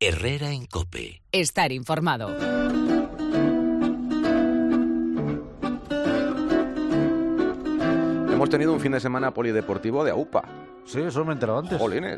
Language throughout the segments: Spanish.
Herrera en COPE. Estar informado. Hemos tenido un fin de semana polideportivo de AUPA. Sí, eso me he enterado antes. Jolines.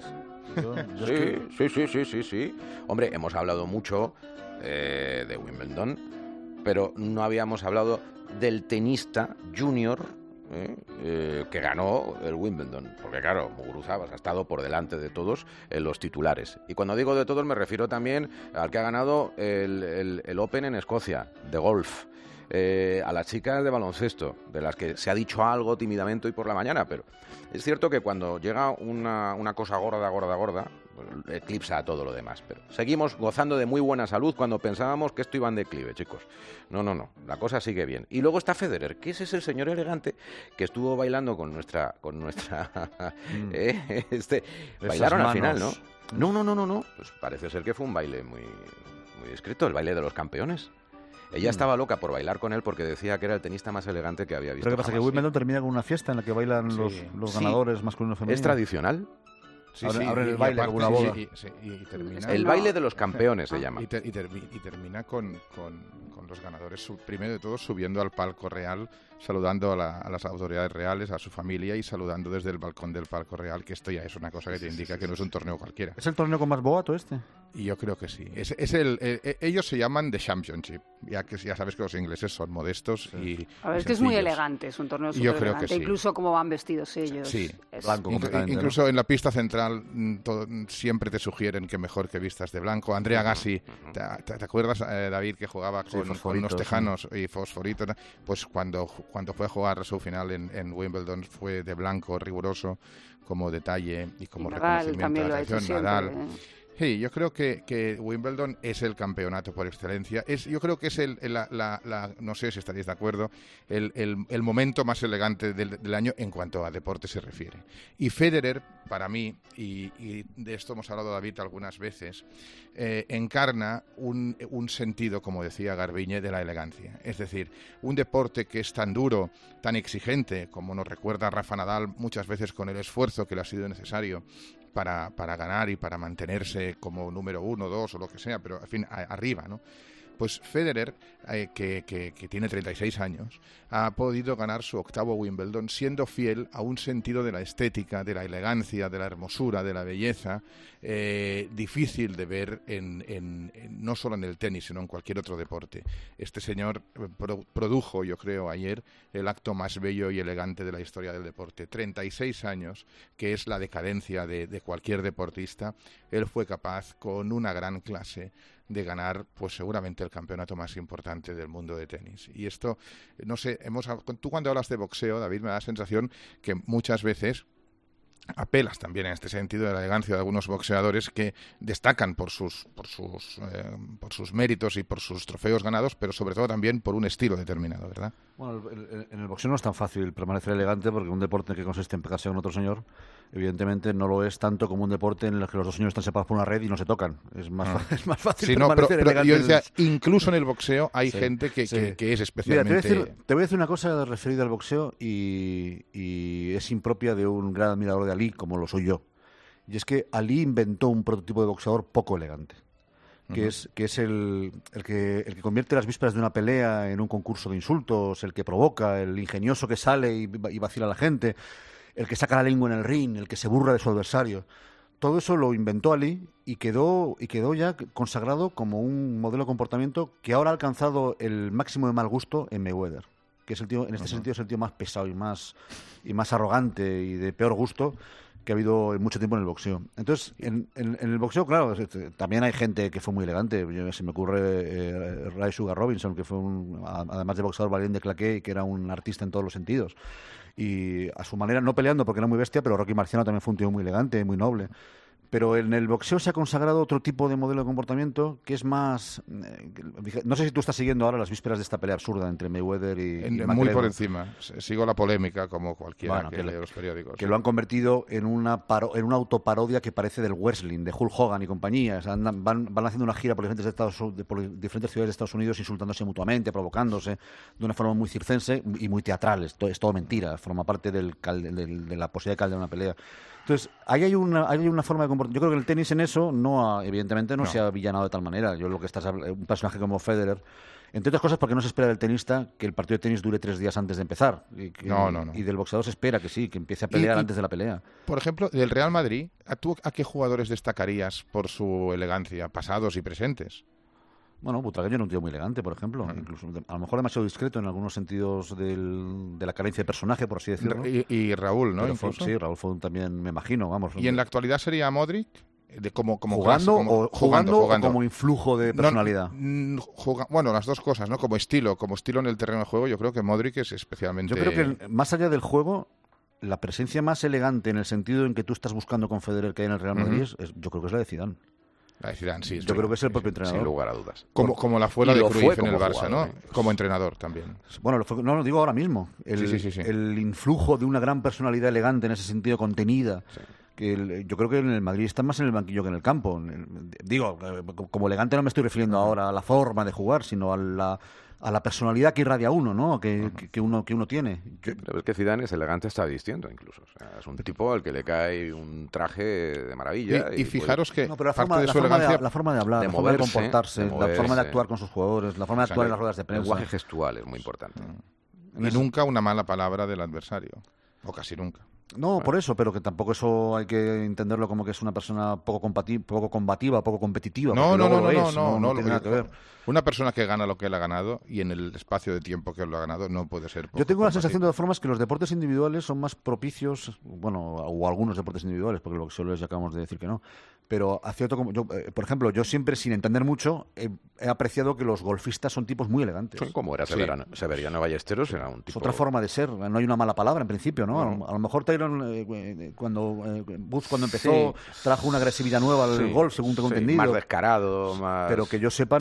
Yo Sí. Hombre, hemos hablado mucho de Wimbledon, pero no habíamos hablado del tenista junior que ganó el Wimbledon. Porque claro, Muguruza ha estado por delante de todos en los titulares. Y cuando digo de todos me refiero también al que ha ganado el Open en Escocia, de golf. A las chicas de baloncesto, de las que se ha dicho algo tímidamente hoy por la mañana, pero es cierto que cuando llega una cosa gorda, pues, eclipsa a todo lo demás. Pero seguimos gozando de muy buena salud cuando pensábamos que esto iba en declive, chicos. No, la cosa sigue bien. Y luego está Federer, que ese es el señor elegante que estuvo bailando con nuestra bailaron al final, ¿no? No. Pues parece ser que fue un baile muy discreto, el baile de los campeones. Ella estaba loca por bailar con él porque decía que era el tenista más elegante que había visto. Pero ¿qué pasa? Jamás. Que Wimbledon termina con una fiesta en la que bailan los ganadores masculino y femenino. ¿Es tradicional? Abren el baile como una boda. Y termina, El baile de los campeones se llama. Y termina con los ganadores, primero de todo, subiendo al palco real, saludando a las autoridades reales, a su familia y saludando desde el balcón del palco real, que esto ya es una cosa que te indica que no es un torneo cualquiera. ¿Es el torneo con más boato este? Y yo creo que sí. Ellos se llaman The Championship, ya sabes que los ingleses son modestos y a ver, es que es muy elegante, es un torneo súper elegante. Creo que sí. Incluso cómo van vestidos ellos. Sí, blanco incluso ¿no? En la pista central siempre te sugieren que mejor que vistas de blanco. Andrea Gassi, ¿te acuerdas, David, que jugaba con unos tejanos y fosforitos? Pues cuando fue a jugar su final en Wimbledon fue de blanco, riguroso, como detalle y como reconocimiento de la tradición. Nadal. Sí, yo creo que Wimbledon es el campeonato por excelencia. Yo creo que es no sé si estaréis de acuerdo, el momento más elegante del año en cuanto a deporte se refiere. Y Federer, para mí, y de esto hemos hablado, David, algunas veces, encarna un sentido, como decía Garbiñe, de la elegancia. Es decir, un deporte que es tan duro, tan exigente, como nos recuerda Rafa Nadal muchas veces con el esfuerzo que le ha sido necesario para ganar y para mantenerse como número 1, 2 o lo que sea, pero en fin, arriba, ¿no? Pues Federer, que tiene 36 años, ha podido ganar su 8º Wimbledon siendo fiel a un sentido de la estética, de la elegancia, de la hermosura, de la belleza, difícil de ver no solo en el tenis, sino en cualquier otro deporte. Este señor produjo, yo creo, ayer el acto más bello y elegante de la historia del deporte. 36 años, que es la decadencia de cualquier deportista. Él fue capaz, con una gran clase, de ganar, pues seguramente el campeonato más importante del mundo de tenis. Y esto, no sé, tú cuando hablas de boxeo, David, me da la sensación que muchas veces apelas también en este sentido de la elegancia de algunos boxeadores que destacan por sus méritos y por sus trofeos ganados, pero sobre todo también por un estilo determinado, ¿verdad? Bueno, en el boxeo no es tan fácil permanecer elegante porque un deporte que consiste en pegarse con otro señor, evidentemente no lo es tanto como un deporte en el que los dos señores están separados por una red y no se tocan. Es más fácil permanecer elegante. Pero yo decía, incluso en el boxeo hay gente que es especialmente... Mira, te voy a decir una cosa referida al boxeo y es impropia de un gran admirador de Ali, como lo soy yo. Y es que Ali inventó un prototipo de boxeador poco elegante. Que es el que convierte las vísperas de una pelea en un concurso de insultos, el que provoca, el ingenioso que sale y vacila a la gente, el que saca la lengua en el ring, el que se burla de su adversario. Todo eso lo inventó Ali y quedó ya consagrado como un modelo de comportamiento que ahora ha alcanzado el máximo de mal gusto en Mayweather, que es el tío, en este sentido es el tío más pesado y más arrogante y de peor gusto que ha habido en mucho tiempo en el boxeo. Entonces, en el boxeo, claro, también hay gente que fue muy elegante. Se me ocurre Ray Sugar Robinson, que fue además de boxeador, valiente de claqué y que era un artista en todos los sentidos. Y a su manera, no peleando porque era muy bestia, pero Rocky Marciano también fue un tío muy elegante, muy noble. Pero en el boxeo se ha consagrado otro tipo de modelo de comportamiento que es más... no sé si tú estás siguiendo ahora las vísperas de esta pelea absurda entre Mayweather y McGregor. Muy por encima. Sigo la polémica como cualquiera que lee los periódicos. Que lo han convertido en una autoparodia que parece del wrestling, de Hulk Hogan y compañía. O sea, van haciendo una gira por diferentes ciudades de Estados Unidos insultándose mutuamente, provocándose de una forma muy circense y muy teatral. Es todo mentira. Forma parte de la posibilidad de calde de una pelea. Entonces, ahí hay una forma de comportar. Yo creo que el tenis en eso, evidentemente, no se ha villanado de tal manera. Yo lo que un personaje como Federer, entre otras cosas porque no se espera del tenista que el partido de tenis dure 3 días antes de empezar. Y del boxeador se espera que sí, que empiece a pelear antes de la pelea. Por ejemplo, del Real Madrid, ¿tú a qué jugadores destacarías por su elegancia, pasados y presentes? Bueno, Butragueño era un tío muy elegante, por ejemplo. Incluso, a lo mejor demasiado discreto en algunos sentidos de la carencia de personaje, por así decirlo. Y Raúl, ¿no? Sí, Raúl fue también, me imagino, vamos. ¿Y en la actualidad sería Modric? Como ¿Jugando o como influjo de personalidad? Bueno, las dos cosas, ¿no? Como estilo en el terreno de juego, yo creo que Modric es especialmente... Yo creo que más allá del juego, la presencia más elegante en el sentido en que tú estás buscando con Federer que hay en el Real Madrid, yo creo que es la de Zidane. La de Zidane, sí. Yo creo que es el propio entrenador. Sin lugar a dudas. Como la fuera de Cruyff en el Barça, ¿no? Como entrenador también. Bueno, no lo digo ahora mismo. El influjo de una gran personalidad elegante en ese sentido, contenida. Sí. Yo creo que en el Madrid está más en el banquillo que en el campo. Digo, como elegante no me estoy refiriendo ahora a la forma de jugar, sino a la personalidad que irradia uno, ¿no? Que uno tiene. Pero es que Zidane es elegante hasta distinto incluso. O sea, es un tipo al que le cae un traje de maravilla. Y fijaros que la forma de hablar, la forma de comportarse, la forma de actuar con sus jugadores, la forma de actuar en las ruedas de prensa. El lenguaje gestual es muy importante. Y nunca una mala palabra del adversario. O casi nunca. No, por eso, pero que tampoco eso hay que entenderlo como que es una persona poco combativa, poco competitiva. No tiene nada que ver. Una persona que gana lo que él ha ganado y en el espacio de tiempo que él lo ha ganado no puede ser poco Yo tengo combativo. la sensación de todas formas que los deportes individuales son más propicios, o algunos deportes individuales, porque lo que solo ya acabamos de decir que no. Pero por ejemplo, yo siempre, sin entender mucho, he apreciado que los golfistas son tipos muy elegantes. Son como era Severiano Ballesteros, era un tipo... Es otra forma de ser, no hay una mala palabra en principio, ¿no? A lo mejor Tyron, cuando empezó, trajo una agresividad nueva al golf, según tengo entendido. Más descarado, más... Pero que yo sepa,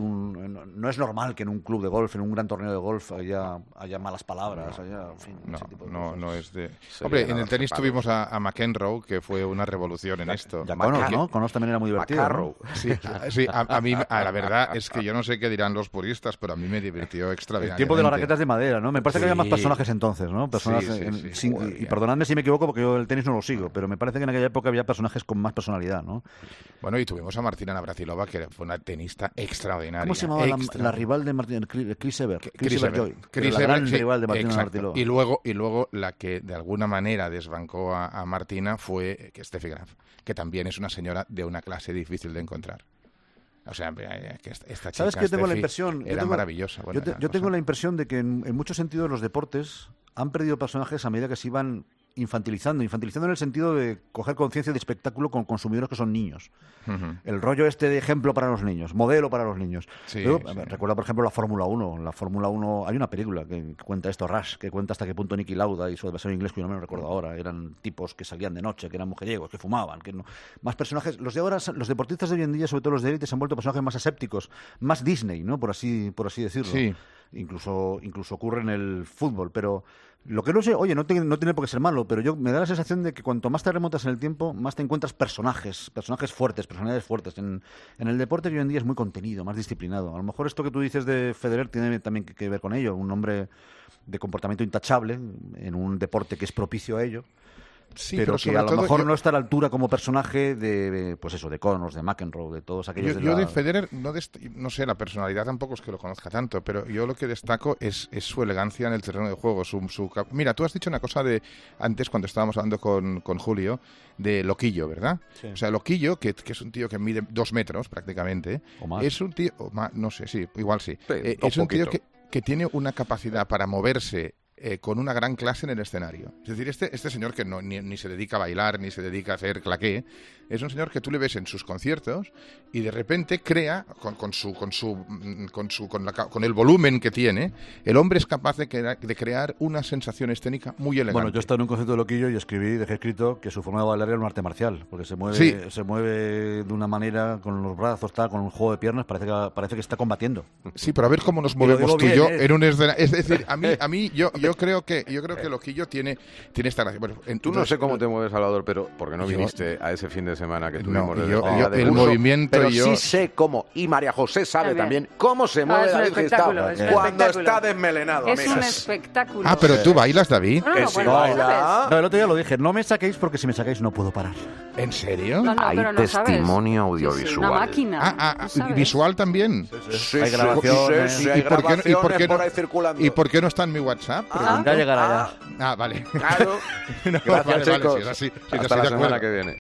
no es normal que en un club de golf, en un gran torneo de golf, haya malas palabras, en fin, ese tipo de cosas. No es de... Hombre, en el tenis tuvimos a McEnroe, que fue una revolución en esto. ¿no? Conos también era muy divertido, ¿no? Sí, a mí la verdad es que yo no sé qué dirán los puristas, pero a mí me divirtió extraordinariamente. El tiempo de las raquetas de madera, ¿no? Me parece que había más personajes entonces, ¿no? Y perdonadme si me equivoco porque yo el tenis no lo sigo, pero me parece que en aquella época había personajes con más personalidad, ¿no? Bueno, y tuvimos a Martina Navratilova, que fue una tenista extraordinaria. ¿Cómo se llamaba la rival de Martina? Chris Evert. Chris Evert, la gran rival de Martina Navratilova. Y luego la que de alguna manera desbancó a Martina fue Steffi Graf, que también es una señora de una clase difícil de encontrar. O sea, que esta chica, ¿sabes qué? Tengo la impresión, era maravillosa. Bueno, yo tengo la impresión de que en muchos sentidos los deportes han perdido personajes a medida que se iban infantilizando en el sentido de coger conciencia de espectáculo con consumidores que son niños. El rollo de ejemplo para los niños, modelo para los niños. Recuerdo, por ejemplo, la Fórmula 1. La Fórmula 1, hay una película que cuenta esto, Rush, que cuenta hasta qué punto Niki Lauda y su adversario inglés, que yo no me lo recuerdo ahora, eran tipos que salían de noche, que eran mujeriegos, que fumaban, más personajes. Los de ahora, los deportistas de hoy en día, sobre todo los de élite, se han vuelto personajes más asépticos, más Disney, ¿no? Por así decirlo. Sí. Incluso ocurre en el fútbol, pero lo que no sé, oye, no tiene por qué ser malo, pero me da la sensación de que cuanto más te remontas en el tiempo, más te encuentras personajes fuertes, personalidades fuertes. En el deporte que hoy en día es muy contenido, más disciplinado. A lo mejor esto que tú dices de Federer tiene también que ver con ello, un hombre de comportamiento intachable en un deporte que es propicio a ello. Sí, pero que a lo mejor no está a la altura como personaje de Connors, de McEnroe, de todos aquellos. Yo de Federer no sé, la personalidad tampoco es que lo conozca tanto, pero yo lo que destaco es su elegancia en el terreno de juego. Mira, tú has dicho una cosa antes cuando estábamos hablando con Julio de Loquillo, ¿verdad? Sí. O sea, Loquillo, que es un tío que mide 2 metros prácticamente, o más. Es un tío, no sé, sí, igual sí. Es un tío que tiene una capacidad para moverse con una gran clase en el escenario. Es decir, este señor que ni se dedica a bailar, ni se dedica a hacer claqué, es un señor que tú le ves en sus conciertos y de repente crea, con el volumen que tiene, el hombre es capaz de crear una sensación escénica muy elegante. Bueno, yo estaba en un concierto de Loquillo y dejé escrito que su forma de bailar era un arte marcial, porque se mueve de una manera con los brazos, con un juego de piernas, parece que está combatiendo. Sí, pero a ver cómo nos movemos tú y yo en un escenario. Es decir, a mí yo yo creo que Loquillo tiene esta gracia. Bueno, tú no sé cómo te mueves, Salvador, pero porque no viniste a ese fin de semana que tuvimos el curso, movimiento, pero sí sé cómo, y María José sabe también cómo se mueve David Gistau cuando está desmelenado. Es un espectáculo. Pero tú bailas, David. No, el otro día lo dije, no me saquéis porque si me sacáis no puedo parar. ¿En serio? Hay testimonio audiovisual. Sí, una máquina. ¿Visual también? Sí, hay grabaciones. Sí, hay grabaciones por ahí circulando. ¿Y por qué no está en mi WhatsApp? Ya llegará ya. Vale. Claro. No, Gracias, vale, chicos. Si Hasta la semana que viene.